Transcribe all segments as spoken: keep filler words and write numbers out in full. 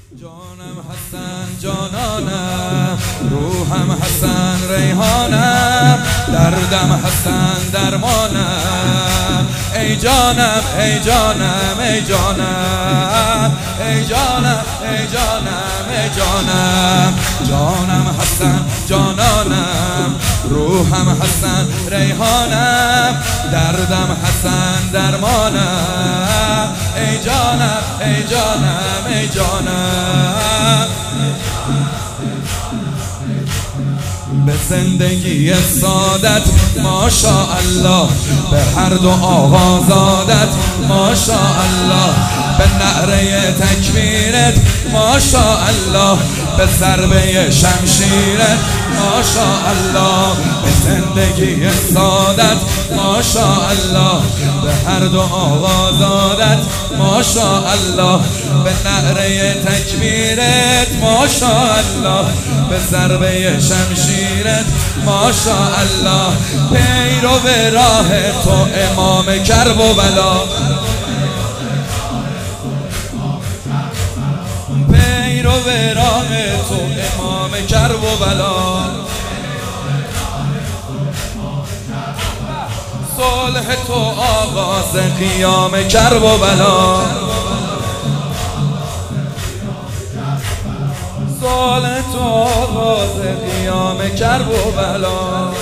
جانم حسن جانانم، روحم حسن ریحانم، دردم حسن درمانم. ای جانم ای جانم ای جانم ای جانم ای جانم ای جانم. جانم حسن جانانم، روحم حسن ریحانم، دردم حسن درمانم. ای جانم ای جانم ای جانم. به زندگی سادت ماشاءالله، به هر دو آوازادت ماشاءالله، به نعره تکبیرت ماشاءالله، به ضربه شمشیرت ماشاءالله. به زندگی سادت ماشاءالله، به هر دو آوازادت ماشاءالله، به نعره تکبیرت ماشاءالله، به ضربه شمشیرت ماشاءالله. پیرو به راه تو امام کرب و بلا، پیرو به راه تو امام کرب و بلا. صلح تو آغاز قیام کرب و بلا، صلح تو آغاز قیام کرب و بلا.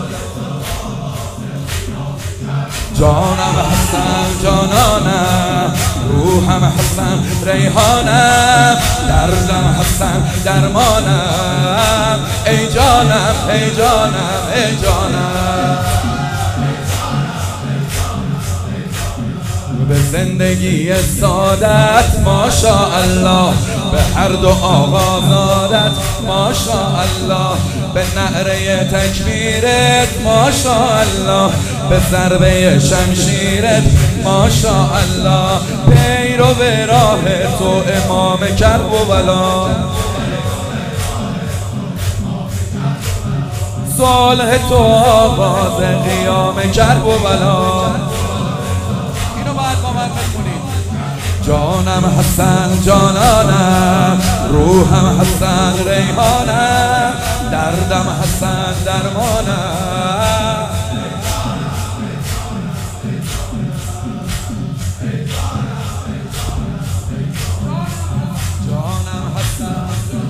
جانم حسن جانانم، روحم حسن ریحانم، دردم حسن درمانم. ای جانم ای جانم ای جانم. به زندگی سادت ماشاءالله، به هر دو آوازادت ماشاءالله، به نعره تکبیرت ماشاءالله، به ضربه شمشیرت ماشاءالله. پیرو به راه تو امام کرب و بلا، صلح تو آغاز قیام کرب و بلا. جانم حسن جانانم، روحم حسن ریحانم، دردم حسن درمانم. جانم حسن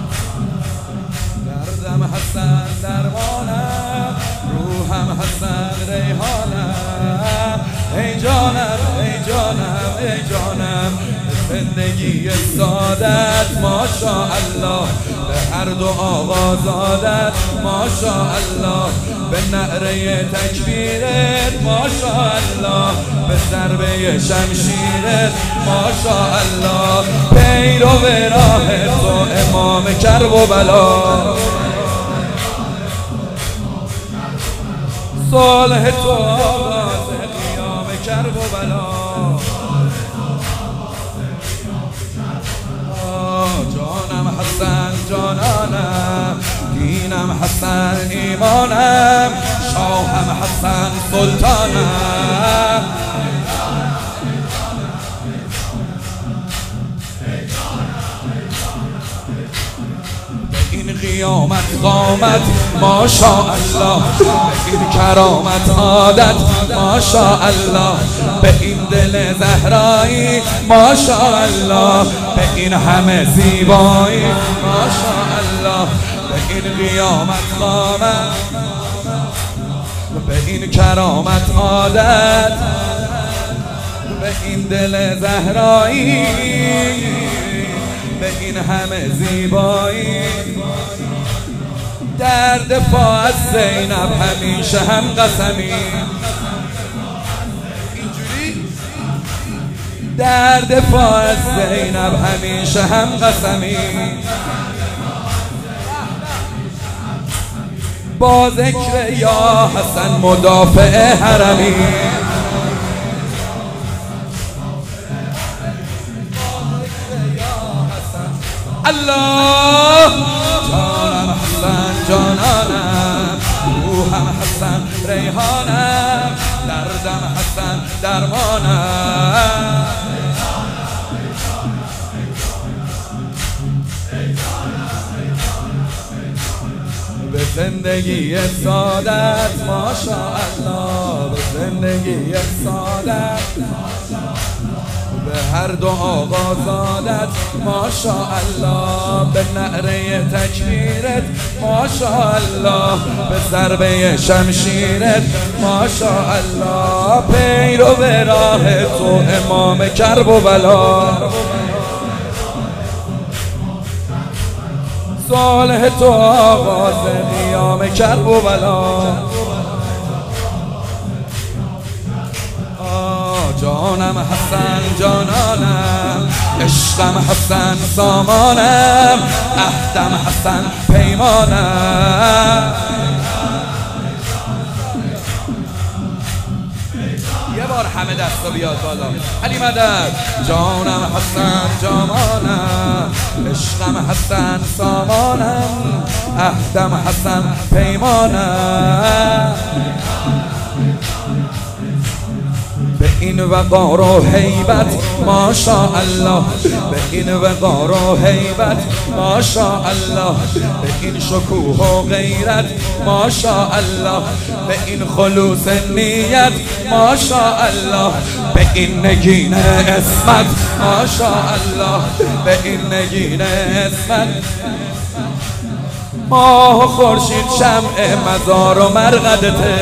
دردم حسن درمانم، روحم حسن ریحانم. ای جانم ای جانم ای جانم. زندگی سادت ماشاءالله، به هر دو آوازادت ماشاءالله، به نعره تکبیرت ماشاءالله، به ضربه شمشیرت ماشاءالله. پیرو به راه تو امام کرب و بلا، صلح تو آغاز قیام کرب و بلا. جانم حسن جانانم، دینم حسن ایمانم، شاهم حسن سلطانم. این قیامت قامت ماشاءالله، به این کرامت عادت ماشاءالله، به این دل زهرایی ماشاءالله، به این همه زیبایی ماشاءالله، به این قیامت قامت، به این کرامت عادت، به این دل زهرایی، به این همه زیبایی. در دفاع از زینب همیشه هم قسمی، در دفاع از زینب همیشه هم قسمی. با ذکر یا حسن مدافع حرمی، الله. جانم حسن جانانم، روحم حسن ریحانم، دردم حسن درمانم. زندگی سعادت ماشاءالله، به زندگی سعادت، به هر دو آقازادت ماشاءالله، به نعره تکبیرت ماشاءالله، به ضربه شمشیرت ماشاءالله، پیرو به راه تو امام کرب و بلا، صالح تو آغاز قیام کرب و بلا. جانم حسن جانانم، عشقم حسن سامانم، عهدم حسن پیمانم. یه بار همه دستا بیاد بالا. علی مدد. جانم حسن جانانم، عشقم حسن سامانم، عهدم حسن پیمانم. به این وقار و هیبت ماشاءالله، به این وقار و هیبت ماشاءالله، به این شکوه و غیرت ماشاءالله، به این خلوص نیت ماشاءالله، به این نگین اسمت ماشاءالله، به این نگین اسمت. ماه و خورشید شمع مزار و مرقدته،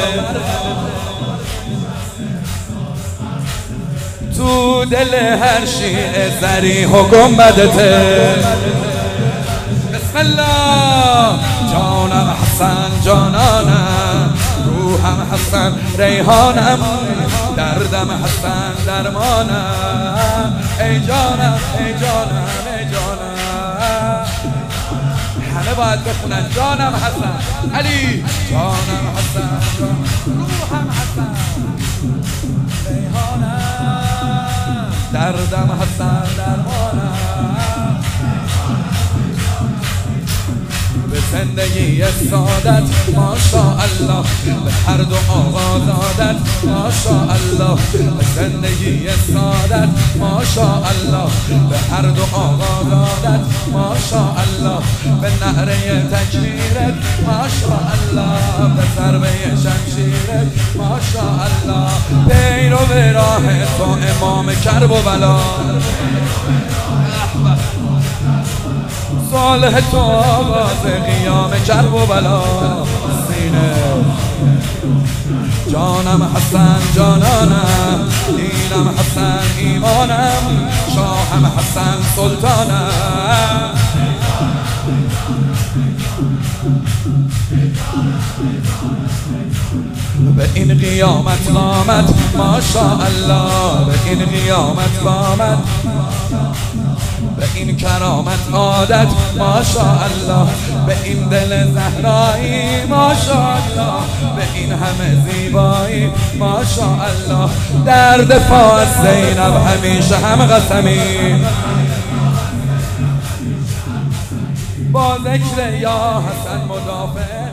تو دل هر شیعه زریح و گنبدته. بسم الله. جانم حسن جانانم، روحم حسن ریحانم، دردم حسن درمانم. ای جانم ای جانم ای جانم، همه باید بخونن جانم حسن. علی. جانم حسن، روحم حسن، ریحانم، دردم حسن درمانم. به زندگی سعادت ماشاءالله، به هر دو آقازادت ماشاءالله، به زندگی سعادت ماشاءالله، به هر دو آقازادت ماشاءالله، به نعره تکبیرت ماشاءالله، به ضربه شمشیرت ماشاءالله، پیرو به راه تو امام کرب و بلا. صالح تو آغاز قیام کرب و بلا. سینه. جانم حسن جانانم، دینم حسن ایمانم، شاهم حسن سلطانم. به این قیامت قامت ماشاءالله، به این قیامت قامت، به این کرامت عادت ماشاءالله، به این دل زهرایی ماشاءالله، به این همه زیبایی ماشاءالله. در دفاع از زینب همیشه هم قسمی، با ذکر یا حسن مدافع